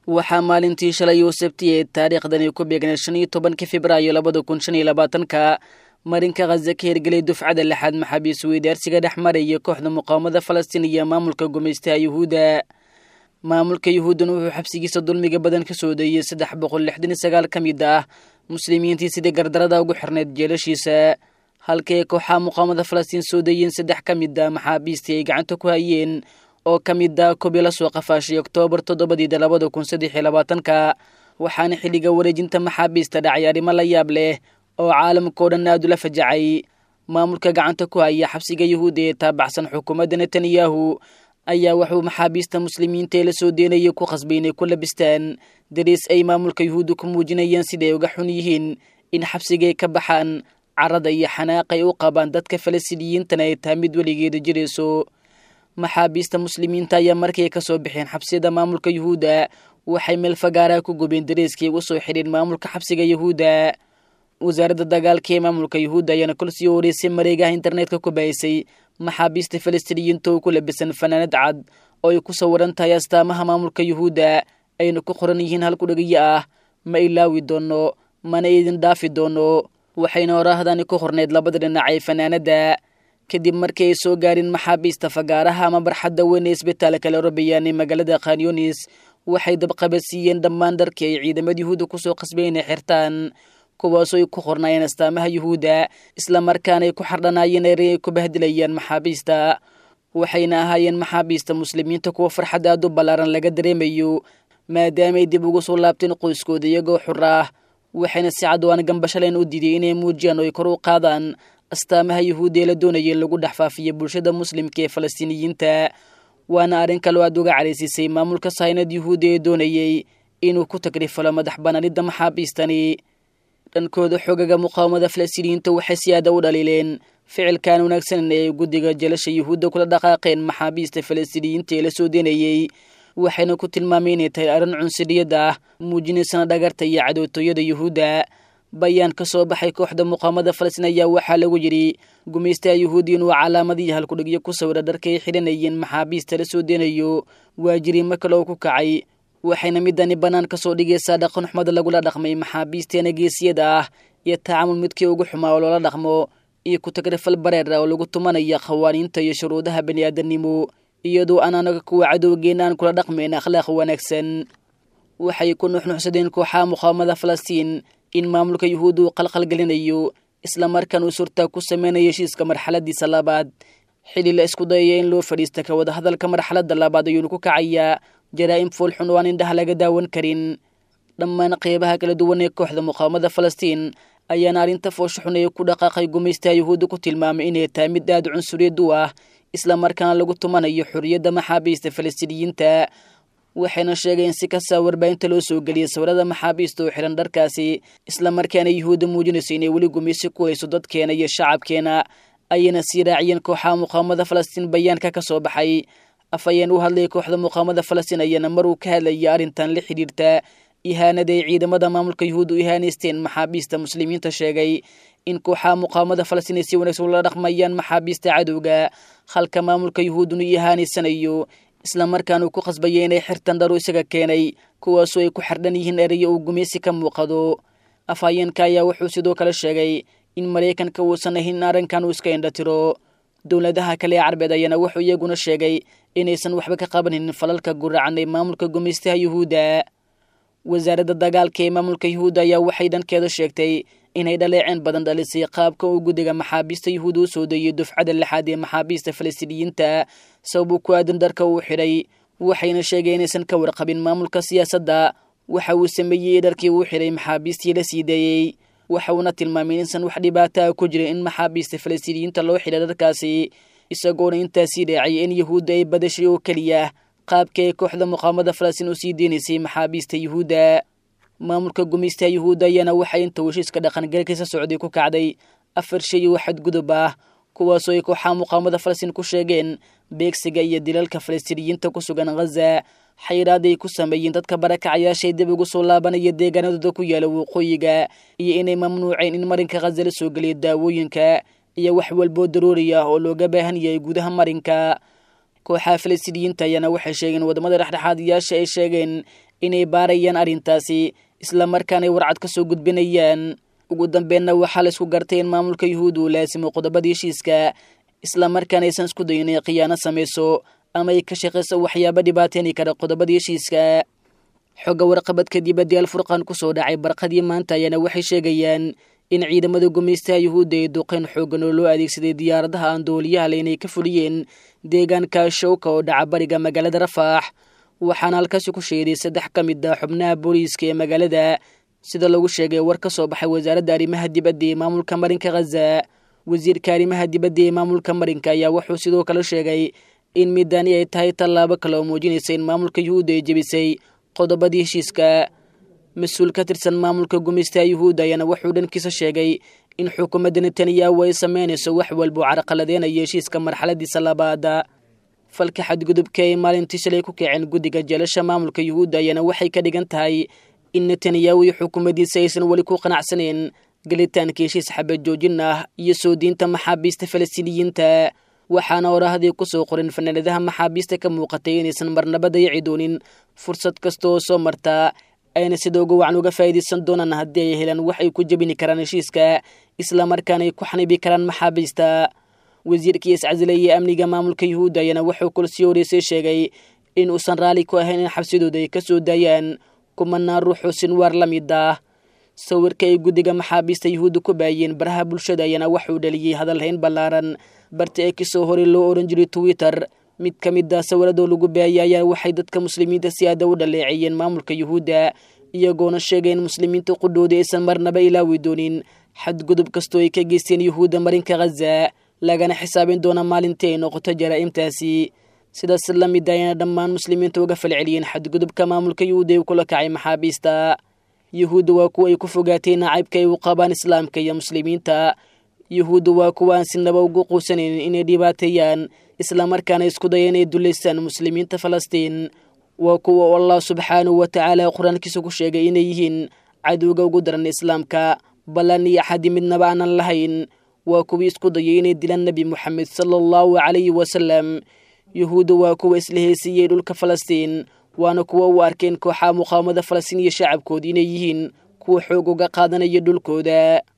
waxaa maalintii shalay oo sabtiyay taariikhdani ku beegnay 15 Febraayo 2025 marinka Gaza ka hirgelay dufcada lixaad maxaabiis weydaarsiga dhexmaraya kooxda muqaawamada Falastiin iyo maamulka gumaystaha Yuhuuda. maamulka Yuhuudan wuxuu xabsigiisa dulmiga badan ka soo deeyay 369 kamid ah muslimiintii sida gardarada ugu xirneed jeelashiisa, halkii kooxaha muqaawamada Falastiin soo deeyeen 3 kamid ah maxaabiistii ay gacanta ku hayeen oo kamid ah koob la soo qafaashay Oktoobar 7, 2023, waxaana xilliga wareejinta maxaabiista dhacay arrimo la yaab leh oo caalamka oo dhan aad ula fajacay. maamulka gacanta ku haya xabsiga Yuhuuda ee taabacsan xukuumadda Netanyahu ayaa wuxuu maxaabiista muslimiinta ee la soo deenayay ku qasbay inay ku labistaan darees ay maamulka Yuhuuda ku muujinayaan sida ay uga xun yihiin in xabsiga ka baxaan carada iyo xanaaq ay u qabaan dadka Falastiiniyiinta ay tahay mid weligeeda jirayso. maxaabiista muslimiinta ayaa markay ka soo bixeen xabsiyada maamulka Yuhuuda waxay meel fagaara ku gubeen dareeskii ugu soo xidheen maamulka xabsiga Yuhuuda. wasaaradda dagaalka ee maamulka Yuhuuda ayaana kulsii wareysay mareegaha internetka ku baahisay maxaabiista Falastiiniyiinta oo ku labisan fanaanad cad oo ay ku sawiran tahay astaamaha maamulka Yuhuuda ayna ku qoran yihiin hal ku dhagiyo ah ma ilaawi doono mana idin dhaafi doono, waxayna horaahdani ku qorneed labada dhinac ee fanaanada. kadib markii ay soo gaareen maxaabiista fagaaraha ama barxadda weyn ee isbitaalka la Robayaan ee magaalada Khan Yunis, waxay dabqabadsiiyeen dhammaan dharkii ay ciidamada Yuhuuda ku soo qasbeen inay xirtaan, kuwaasoo ay ku qornaayeen astaamaha Yuhuuda isla markaana ay ku xardhanaayeen eray ay ku bahdilayaan maxaabiista. waxayna ahaayeen maxaabiista muslimiinta kuwa farxad aad u ballaaran laga dareemayo maadaama ay dib ugu soo laabteen qoyskooda iyagoo xur ah, waxayna si cad oo aan gambashalayn u diiday inay muujiyaan oo ay kor u qaadaan astaamaha Yuhuuda ee la doonayay in lagu dhexfaafiyo bulshada muslimka ee Falastiiniyiinta. waana arrin kale oo aad uga caraysisay maamulka sahaynada Yuhuuda ee doonayay inuu ku tagrifalo madax banaanida maxaabiistani. dhankooda xogaga muqaawamada Falastiiniyiinta waxay si aad u dhaliileen ficilkan wanaagsan ee guddiga jeelasha Yuhuuda kula dhaqaaqeen maxaabiista Falastiiniyiinta ee la soo deenayay, waxayna ku tilmaameen inay tahay arrin cunsuriyad ah muujinaysana dhagarta iyo cadowtooyada Yuhuuda. bayaan ka soo baxay kooxda muqaawamada Falastiin ayaa waxaa lagu yiri gumaystaha Yuhuuda inuu calaamadii hal ku dhigyo ku sawira dharka ay xidhanayeen maxaabiista la soo deenayo waa jiriimo kale oo ku kacay, waxayna midani banaan ka soo dhigaysaa dhaqan xumada lagula dhaqmay maxaabiisteena geesiyada ah iyo tacaamul midkii ugu xumaa oo loola dhaqmo iyo ku tagrifal bareer oo lagu tumanaya qawaaniinta iyo shuruudaha bani'aadanimo iyadoo aan anaga kuwa cadowgeena aan kula dhaqmayn akhlaaq wanaagsan. waxay ku nuxnuxsadeen kooxaha muqaawamada Falastiin in maamulka Yuhuuda uu qalqalgelinayo isla markaan uu surta ku sameynayo heshiiska marxaladiisa labaad. xilli la isku dayay in loo fadhiisto ka wada hadalka marxaladda labaad ayuu ku kacayaa jaraa'im foolxun oo aan indhaha laga daawan karin. dhammaan qeybaha kala duwan ee kooxda muqaawamada Falastiin ayaana arrinta foosha xun ee ku dhaqaaqay gumaystaha Yuhuuda ku tilmaamay inay tahay mid aad cunsuriyad u ah isla markaana lagu tumanayo xurriyadda maxaabiista Falastiiniyiinta. waxayna sheegeen si kasta warbaahinta loo soo geliyay sawirada maxaabiista oo xiran dharkaasi isla markaana Yuhuuda muujinayso inay weli gumaysi ku hayso dadkeena iyo shacabkeena, ayayna sii raaciyeen kooxaha muqaawamada Falastiin bayaanka ka soo baxay. afayeen u hadlay kooxda muqaawamada Falastiin ayaana mar uu ka hadlayay arrintan la xidhiirta ihaanada ay ciidamada maamulka Yuhuuda u ihaaneysteen maxaabiista muslimiinta sheegay in kooxaha muqaawamada Falastiin ay si wanaagsan ula dhaqmayaan maxaabiista cadowga, halka maamulka Yuhuuda uu ihaaneysanayo isla markaana uu ku qasbayay inay xirtaan dhar isaga keenay kuwaasoo ay ku xardhan yihiin erayo uu gumaysi ka muuqado. afhayeenka ayaa wuxuu sidoo kale sheegay in Mareykanka uusan ahayn arrinkan uu iska indhatiro. dowladaha kale ee Carbeed ayaana wuxuu iyaguna sheegay inaysan waxba ka qabanin falalka guracan ee maamulka gumaystaha Yuhuuda. wasaaradda dagaalka ee maamulka Yuhuuda ayaa waxay dhankeeda sheegtay inay dhaleeceen badan dhalisay qaabka uu guddiga maxaabiista Yuhuuda u soo deeyay dufcada lixaad ee maxaabiista Falastiiniyiinta sabab ku aadan dharka uu xidhay. waxayna sheegeen inaysan ka warqabin maamulka siyaasadda waxa uu sameeyay dharkii uu xidhay maxaabiistii la sii deeyay. waxa uuna tilmaamay inaysan wax dhibaato ah ku jirin in maxaabiista Falastiiniyiinta loo xidhay dharkaasi, isagoona intaasii raacay in Yuhuuda ay badashay oo keliya qaabka ay kooxda muqaawamada Falastiin u sii deynaysay maxaabiista Yuhuuda. maamulka gumaystaha Yuhuuda ayaana waxay inta heshiiska dhaqangalkiisa socday ku kacday 4 shay oo xadgudub ah kuwaasoo ay kooxaha muqaawamada Falastiin ku sheegeen beegsiga iyo dilalka Falastiiniyiinta ku sugan Gaza, xayiraad ay ku sameeyeen dadka barakacayaasha dib ugu soo laabanaya deegaanadooda ku yaala waqooyiga, iyo inay mamnuuceen in marinka Gaza la soo geliyo daawooyinka iyo wax walbo daruuri ah oo looga baahan yahay gudaha marinka. kooxaha Falastiiniyiinta ayaana waxay sheegeen wadamada dhexdhexaadiyaasha ay sheegeen inay baarayaan arrintaasi isla markaana ay warcad ka soo gudbinayaan. ugu dambeynna waxaa la isku gartay in maamulka yuhuudda uu laasimo qodobada heshiiska isla markaana aysan isku dayin inay khiyaano samayso ama ay ka shaqayso waxyaaba dhibaateeni kara qodobada heshiiska. xogga warqabadka dibadda Al-Furqaan ku soo dhacay barqadii maanta ayaana waxay sheegayaan in ciidamada gumeystaha yuhuudda ay duqeen xooggan oo loo adeegsaday diyaaradaha aan duuliyaha leh inay ka fuliyeen deegaanka Shawka oo dhaca bariga magaalada Rafaax. waxaana halkaasi ku sheegay 3 ka mid ah xubnaha booliiska ee magaalada sida lagu sheegay war ka soo baxay wasaaradda arrimaha dibadda ee maamulka marinka Gaza. wasiirka arrimaha dibadda ee maamulka marinka ayaa wuxuu sidoo kale sheegay in midani ay tahay tallaabo kale oo muujinaysa in maamulka yuhuudda ay jebisay qodobadii heshiiska. mas-uul ka tirsan maamulka gumeystaha yuhuudda ayaana wuxuu dhankiisa sheegay in xukuumadda Netanyahu ay sameynayso wax walba oo carqaladeynaya heshiiska marxaladiisa labaad. falka xadgudubka ay maalintii shalay ku kaceen guddiga jeelasha maamulka yuhuudda ayaana waxay ka dhigan tahay in Netanyahu iyo xukuumaddiisa aysan weli ku qanacsaneyn gelitaanka heshiis xabad joojin ah iyo soo diinta maxaabiista Falastiiniyiinta. waxaana orahdii ku soo qorin fanaanadaha maxaabiista ka muuqatay inaysan marnaba dayaci doonin fursad kasta oo soo marta ayna sida ugu wacan uga faa'iidaysan doonaan haddii ay helaan wax ay ku jebini karaan heshiiska isla markaana ay ku xanibi karaan maxaabiista. wasiirkii iscasilayay amniga maamulka yuhuudda ayaana wuxuu kulsii horeysay sheegay in uusan raali ku ahayn in xabsidooda ay ka soo daayaan kumanaan ruux oo sinwaar la mid ah. sawirka ay guddiga maxaabiista yuhuudda ku baayeen baraha bulshada ayaana wuxuu dhaliyey hadalhayn ballaaran barta ee kasoo horay loo oran jiray Twitter. mid ka mid ah sawiradoo lagu baayay ayaa waxay dadka muslimiinta si aad u dhaleeceeyeen maamulka yuhuudda iyagoona sheegay in muslimiinta qudhooda aysan marnaba ilaawi doonin xadgudub kastoo ay ka geysteen yuhuudda marinka Gaza lagana xisaabin doona maalintii ay noqoto jaraa'imtaasi. sidaas la mid ayana dhammaan muslimiinta uga falceliyeen xadgudubka maamulka yuhuudda ee kula kacay maxaabiista. yuhuudda waa kuwa ay ku fogaatay nacaybka ay u qabaan islaamka iyo muslimiinta. yuhuudda waa kuwa aan sinaba ugu quusanaynin inay dhibaateeyaan isla markaana isku daya inay duleystaan muslimiinta Falastiin. waa kuwa Allah subxaanahu wa tacaala quraankiisa ku sheegay inay yihiin cadowga ugu daran islaamka ballan iyo axad midnaba aanan lahayn. waa kuwa isku dayay inay dilaan nabi Muhammad sallallahu alayhi wasallam. yuhuudda waa kuwa isla heesiyay dhulka Falastiin waana kuwa u arkeen kooxaha muqaawamada Falastiin iyo shacabkooda inay yihiin kuwa xoog uga qaadanaya dhulkooda.